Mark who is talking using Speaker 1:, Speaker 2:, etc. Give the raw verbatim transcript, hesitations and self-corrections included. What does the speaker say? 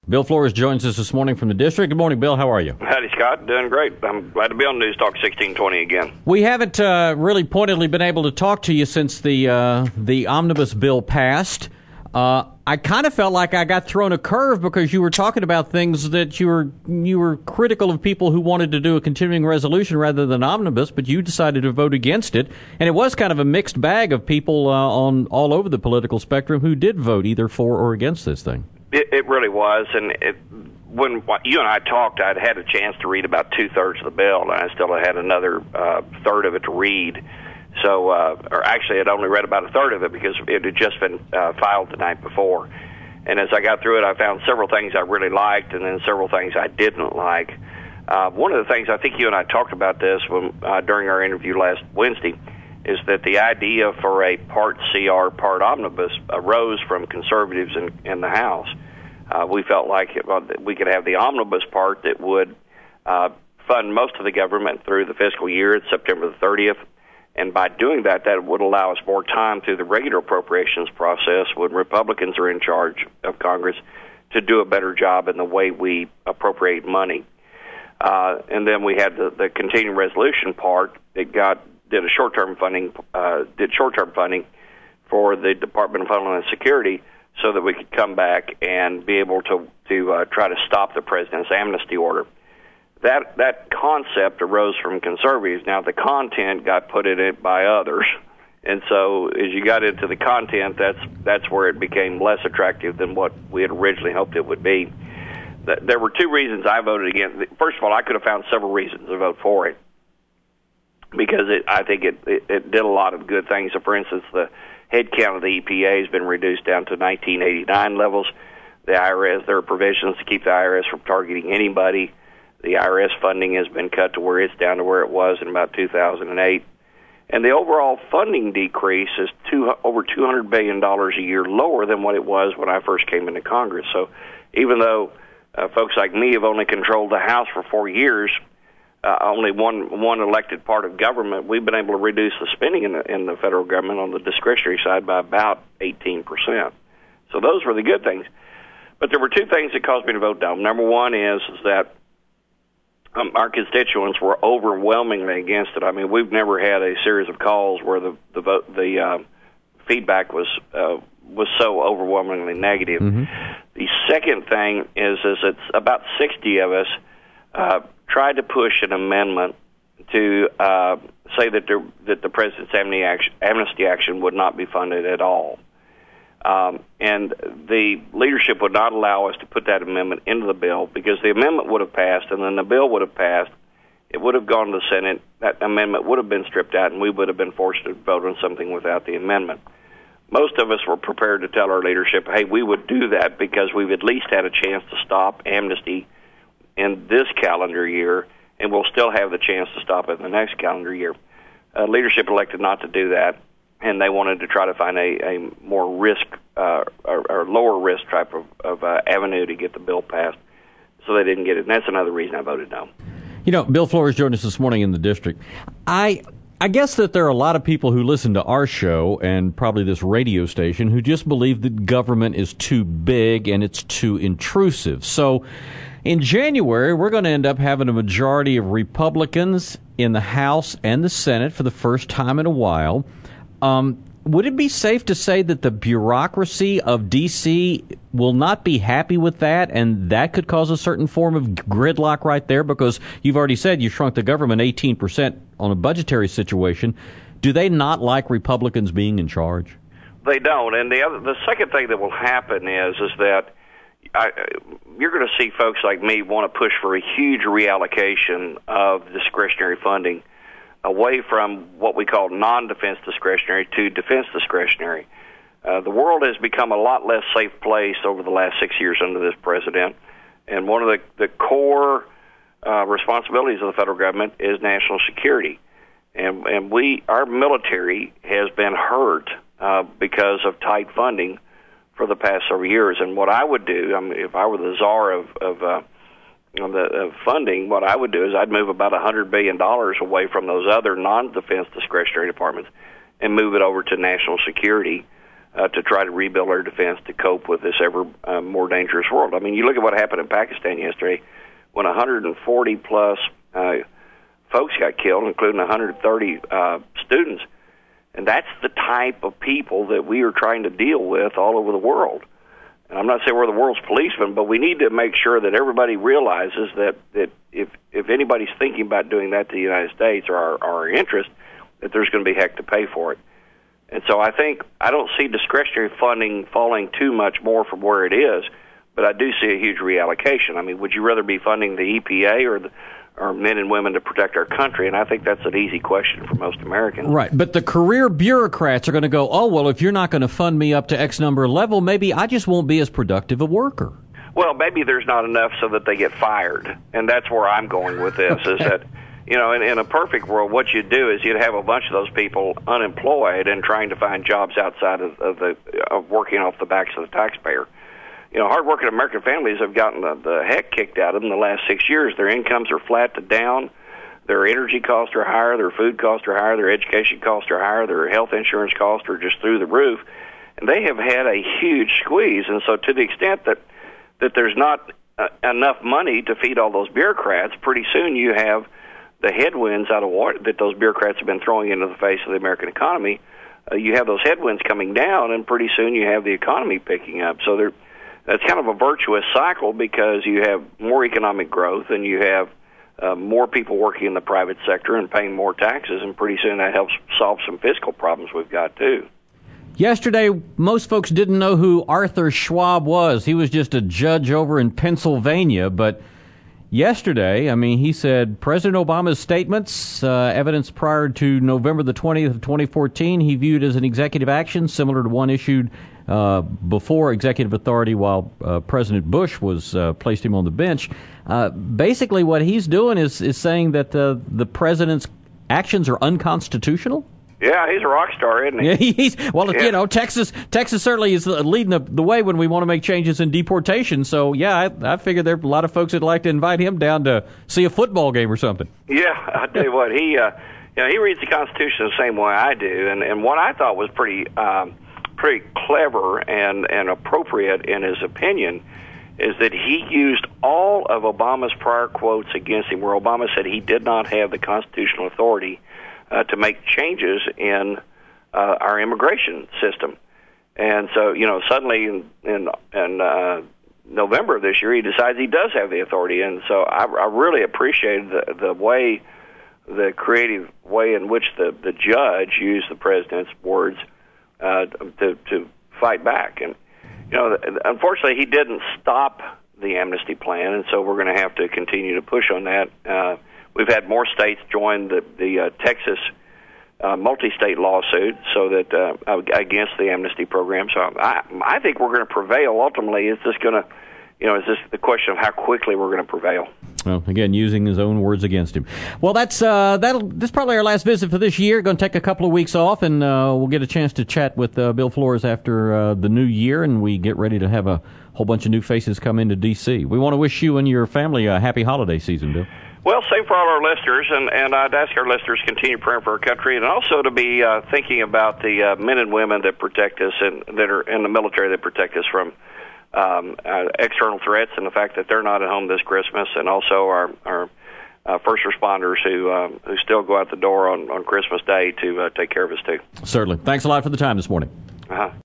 Speaker 1: Bill Flores joins us this morning from the district. Good morning, Bill. How are you?
Speaker 2: Howdy, Scott. Doing great. I'm glad to be on News Talk sixteen twenty again.
Speaker 1: We haven't uh, really pointedly been able to talk to you since the uh, the omnibus bill passed. Uh, I kind of felt like I got thrown a curve because you were talking about things that you were you were critical of people who wanted to do a continuing resolution rather than omnibus, but you decided to vote against it. And it was kind of a mixed bag of people uh, on all over the political spectrum who did vote either for or against this thing.
Speaker 2: It, it really was, and it, when you and I talked, I'd had a chance to read about two-thirds of the bill, and I still had another uh, third of it to read. So, uh, or actually, I'd only read about a third of it because it had just been uh, filed the night before. And as I got through it, I found several things I really liked and then several things I didn't like. Uh, one of the things, I think you and I talked about this when, uh, during our interview last Wednesday, is that the idea for a part C R, part omnibus arose from conservatives in, in the House. Uh, we felt like it, well, we could have the omnibus part that would uh, fund most of the government through the fiscal year at September the thirtieth. And by doing that, that would allow us more time through the regular appropriations process when Republicans are in charge of Congress to do a better job in the way we appropriate money. Uh, and then we had the, the continuing resolution part that got did a short-term funding uh, did short-term funding for the Department of Homeland Security so that we could come back and be able to to uh, try to stop the president's amnesty order. That that concept arose from conservatives. Now, the content got put in it by others. And so as you got into the content, that's that's where it became less attractive than what we had originally hoped it would be. There were two reasons I voted against. First of all, I could have found several reasons to vote for it because it, I think it, it, it did a lot of good things. So, for instance, the head count of the E P A has been reduced down to nineteen eighty-nine levels. The I R S, there are provisions to keep the I R S from targeting anybody. The I R S funding has been cut to where it's down to where it was in about two thousand eight. And the overall funding decrease is two, over two hundred billion dollars a year lower than what it was when I first came into Congress. So even though uh, folks like me have only controlled the House for four years, uh, only one one elected part of government, we've been able to reduce the spending in the, in the federal government on the discretionary side by about eighteen percent. So those were the good things. But there were two things that caused me to vote down. Number one is, is that Um, our constituents were overwhelmingly against it. I mean, we've never had a series of calls where the the vote, the uh, feedback was uh, was so overwhelmingly negative. Mm-hmm. The second thing is is it's about sixty of us uh, tried to push an amendment to uh, say that there, that the president's amnesty action, amnesty action would not be funded at all. Um, and the leadership would not allow us to put that amendment into the bill because the amendment would have passed, and then the bill would have passed. It would have gone to the Senate. That amendment would have been stripped out, and we would have been forced to vote on something without the amendment. Most of us were prepared to tell our leadership, hey, we would do that because we've at least had a chance to stop amnesty in this calendar year, and we'll still have the chance to stop it in the next calendar year. Uh, leadership elected not to do that, and they wanted to try to find a, a more risk uh, or, or lower risk type of, of uh, avenue to get the bill passed, so they didn't get it. And that's another reason I voted no.
Speaker 1: You know, Bill Flores joined us this morning in the district. I I guess that there are a lot of people who listen to our show and probably this radio station who just believe that government is too big and it's too intrusive. So in January, we're going to end up having a majority of Republicans in the House and the Senate for the first time in a while. Um, would it be safe to say that the bureaucracy of D C will not be happy with that, and that could cause a certain form of gridlock right there? Because you've already said you shrunk the government eighteen percent on a budgetary situation. Do they not like Republicans being in charge?
Speaker 2: They don't. And the other, the second thing that will happen is is that I, you're going to see folks like me want to push for a huge reallocation of discretionary funding away from what we call non-defense discretionary to defense discretionary. Uh, the world has become a lot less safe place over the last six years under this president, and one of the, the core uh, responsibilities of the federal government is national security. And, and we, our military has been hurt uh, because of tight funding for the past several years. And what I would do, I mean, if I were the czar of, of uh, On the uh, funding, what I would do is I'd move about one hundred billion dollars away from those other non-defense discretionary departments and move it over to national security uh, to try to rebuild our defense to cope with this ever uh, more dangerous world. I mean, you look at what happened in Pakistan yesterday when one hundred forty plus uh, folks got killed, including one hundred thirty uh, students. And that's the type of people that we are trying to deal with all over the world. And I'm not saying we're the world's policemen, but we need to make sure that everybody realizes that, that if if anybody's thinking about doing that to the United States or our, our interest, that there's going to be heck to pay for it. And so I think I don't see discretionary funding falling too much more from where it is, but I do see a huge reallocation. I mean, would you rather be funding the E P A or the or men and women to protect our country? And I think that's an easy question for most Americans.
Speaker 1: Right, but the career bureaucrats are going to go, oh, well, if you're not going to fund me up to X number level, maybe I just won't be as productive a worker.
Speaker 2: Well, maybe there's not enough so that they get fired, and that's where I'm going with this, okay. is that, you know, in, in a perfect world, what you'd do is you'd have a bunch of those people unemployed and trying to find jobs outside of, of, the, of working off the backs of the taxpayer. You know, hardworking American families have gotten the, the heck kicked out of them the last six years. Their incomes are flat to down. Their energy costs are higher. Their food costs are higher. Their education costs are higher. Their health insurance costs are just through the roof. And they have had a huge squeeze. And so to the extent that, that there's not uh, enough money to feed all those bureaucrats, pretty soon you have the headwinds out of water that those bureaucrats have been throwing into the face of the American economy. Uh, you have those headwinds coming down, and pretty soon you have the economy picking up. So they're That's kind of a virtuous cycle because you have more economic growth and you have uh, more people working in the private sector and paying more taxes, and pretty soon that helps solve some fiscal problems we've got, too.
Speaker 1: Yesterday, most folks didn't know who Arthur Schwab was. He was just a judge over in Pennsylvania, but yesterday, I mean, he said President Obama's statements, uh, evidence prior to November the twentieth of twenty fourteen, he viewed as an executive action similar to one issued Uh, before executive authority while uh, President Bush was uh, placed him on the bench. Uh, basically what he's doing is, is saying that uh, the president's actions are unconstitutional.
Speaker 2: Yeah, he's a rock star, isn't he?
Speaker 1: Yeah, he's, well,
Speaker 2: yeah.
Speaker 1: you know, Texas Texas certainly is leading the, the way when we want to make changes in deportation. So, yeah, I, I figure there are a lot of folks that like to invite him down to see a football game or something.
Speaker 2: Yeah, I tell you what, he, uh, you know, he reads the Constitution the same way I do, and, and what I thought was pretty... Um, pretty clever and, and appropriate in his opinion is that he used all of Obama's prior quotes against him, where Obama said he did not have the constitutional authority uh, to make changes in uh, our immigration system. And so, you know, suddenly in, in, in uh, November of this year, he decides he does have the authority. And so I, I really appreciated the, the way, the creative way in which the, the judge used the president's words Uh, to, to fight back. And, you know, unfortunately, he didn't stop the amnesty plan, and so we're going to have to continue to push on that. Uh, we've had more states join the, the uh, Texas uh, multi-state lawsuit so that uh, against the amnesty program. So I, I think we're going to prevail. Ultimately, it's just going to, you know, it's just the question of how quickly we're going to prevail.
Speaker 1: Well, again, using his own words against him. Well, that's uh, that'll this is probably our last visit for this year. Going to take a couple of weeks off, and uh, we'll get a chance to chat with uh, Bill Flores after uh, the new year, and we get ready to have a whole bunch of new faces come into D C. We want to wish you and your family a happy holiday season, Bill.
Speaker 2: Well, same for all our listeners, and, and I'd ask our listeners to continue praying for our country, and also to be uh, thinking about the uh, men and women that protect us and that are in the military that protect us from Um, uh, external threats, and the fact that they're not at home this Christmas, and also our our uh, first responders who um, who still go out the door on, on Christmas Day to uh, take care of us too.
Speaker 1: Certainly. Thanks a lot for the time this morning.
Speaker 2: Uh-huh.